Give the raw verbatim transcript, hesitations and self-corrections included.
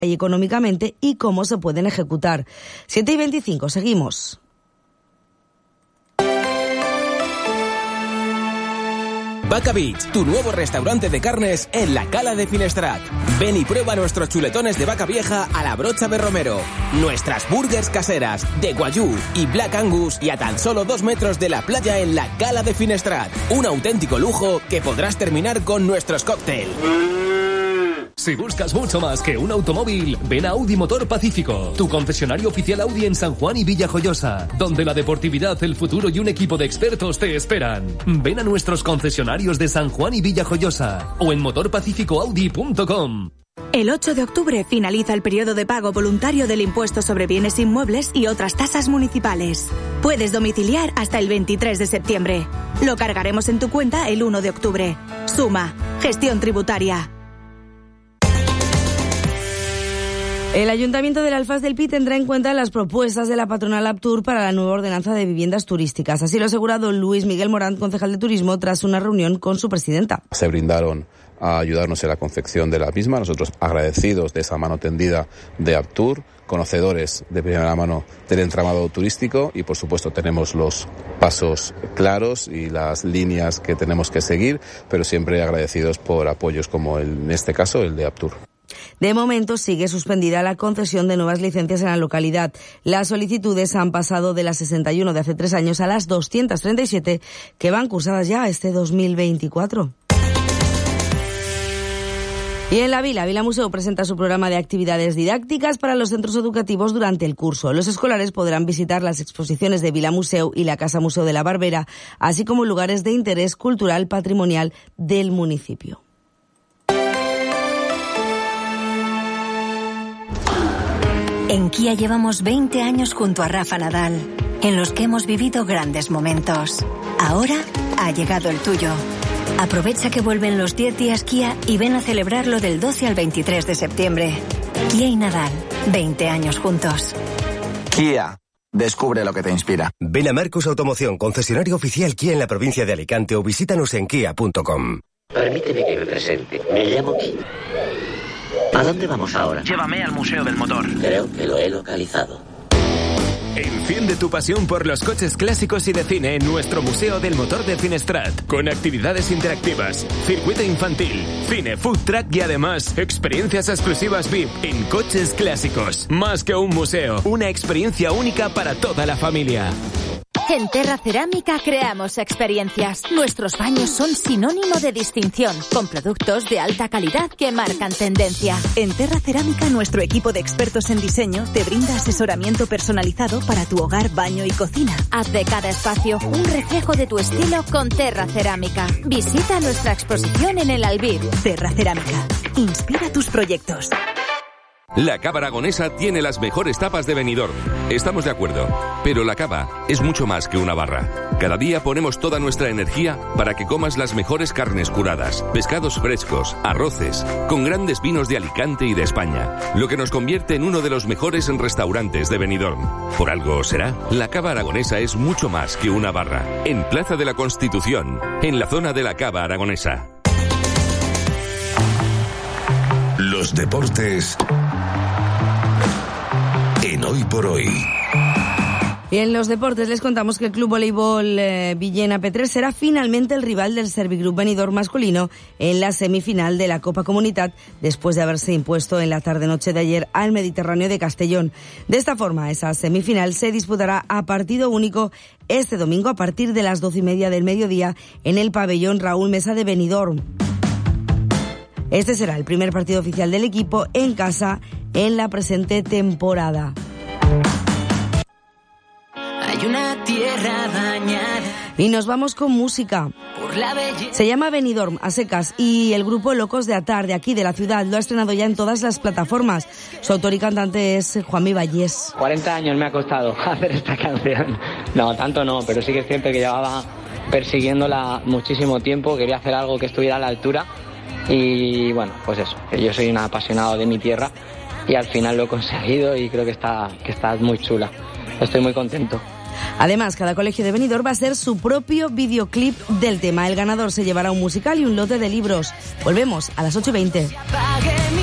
y económicamente y cómo se pueden ejecutar. siete y veinticinco, seguimos. Vaca Beach, tu nuevo restaurante de carnes en la Cala de Finestrat. Ven y prueba nuestros chuletones de vaca vieja a la brocha de romero, nuestras burgers caseras de Guayú y Black Angus y a tan solo dos metros de la playa en la Cala de Finestrat. Un auténtico lujo que podrás terminar con nuestros cócteles. Si buscas mucho más que un automóvil, ven a Audi Motor Pacífico, tu concesionario oficial Audi en San Juan y Villajoyosa, donde la deportividad, el futuro y un equipo de expertos te esperan. Ven a nuestros concesionarios de San Juan y Villajoyosa o en motor pacífico audi punto com. El ocho de octubre finaliza el periodo de pago voluntario del impuesto sobre bienes inmuebles y otras tasas municipales. Puedes domiciliar hasta el veintitrés de septiembre. Lo cargaremos en tu cuenta el uno de octubre. Suma, gestión tributaria. El Ayuntamiento del Alfaz del Pi tendrá en cuenta las propuestas de la patronal Aptur para la nueva ordenanza de viviendas turísticas. Así lo ha asegurado Luis Miguel Morán, concejal de Turismo, tras una reunión con su presidenta. Se brindaron a ayudarnos en la confección de la misma. Nosotros agradecidos de esa mano tendida de Aptur, conocedores de primera mano del entramado turístico y, por supuesto, tenemos los pasos claros y las líneas que tenemos que seguir, pero siempre agradecidos por apoyos como el, en este caso el de Aptur. De momento sigue suspendida la concesión de nuevas licencias en la localidad. Las solicitudes han pasado de las sesenta y uno de hace tres años a las doscientas treinta y siete que van cursadas ya este dos mil veinticuatro. Y en la Vila, Vila Museo presenta su programa de actividades didácticas para los centros educativos durante el curso. Los escolares podrán visitar las exposiciones de Vila Museo y la Casa Museo de la Barbera, así como lugares de interés cultural patrimonial del municipio. En Kia llevamos veinte años junto a Rafa Nadal, en los que hemos vivido grandes momentos. Ahora ha llegado el tuyo. Aprovecha que vuelven los diez días Kia y ven a celebrarlo del doce al veintitrés de septiembre. Kia y Nadal, veinte años juntos. Kia, descubre lo que te inspira. Ven a Marcos Automoción, concesionario oficial Kia en la provincia de Alicante, o visítanos en kia punto com. Permíteme que me presente. Me llamo Kim. ¿A dónde vamos ahora? Llévame al Museo del Motor. Creo que lo he localizado. Enciende tu pasión por los coches clásicos y de cine en nuestro Museo del Motor de Finestrat, con actividades interactivas, circuito infantil, cine, food track y además experiencias exclusivas V I P en coches clásicos. Más que un museo, una experiencia única para toda la familia. En Terra Cerámica creamos experiencias. Nuestros baños son sinónimo de distinción, con productos de alta calidad que marcan tendencia. En Terra Cerámica, nuestro equipo de expertos en diseño te brinda asesoramiento personalizado para tu hogar, baño y cocina. Haz de cada espacio un reflejo de tu estilo con Terra Cerámica. Visita nuestra exposición en el Albir. Terra Cerámica. Inspira tus proyectos. La Cava Aragonesa tiene las mejores tapas de Benidorm. Estamos de acuerdo, pero la cava es mucho más que una barra. Cada día ponemos toda nuestra energía para que comas las mejores carnes curadas, pescados frescos, arroces, con grandes vinos de Alicante y de España, lo que nos convierte en uno de los mejores restaurantes de Benidorm. Por algo será, la Cava Aragonesa es mucho más que una barra. En Plaza de la Constitución, en la zona de la Cava Aragonesa. Los deportes en Hoy por Hoy. Y en los deportes les contamos que el Club Voleibol eh, Villena P tres será finalmente el rival del Servigroup Benidorm masculino en la semifinal de la Copa Comunitat, después de haberse impuesto en la tarde-noche de ayer al Mediterráneo de Castellón. De esta forma, esa semifinal se disputará a partido único este domingo a partir de las doce y media del mediodía en el pabellón Raúl Mesa de Benidorm. Este será el primer partido oficial del equipo en casa en la presente temporada. Hay una tierra dañada. Y nos vamos con música. Por la belleza. Se llama Benidorm a secas y el grupo Locos de Atar, de aquí de la ciudad, lo ha estrenado ya en todas las plataformas. Su autor y cantante es Juanmi Vallés. cuarenta años me ha costado hacer esta canción. No, tanto no, pero sí que es cierto que llevaba persiguiéndola muchísimo tiempo. Quería hacer algo que estuviera a la altura. Y bueno, pues eso, yo soy un apasionado de mi tierra y al final lo he conseguido y creo que está, que está muy chula. Estoy muy contento. Además, cada colegio de Benidorm va a ser su propio videoclip del tema. El ganador se llevará un musical y un lote de libros. Volvemos a las ocho y veinte.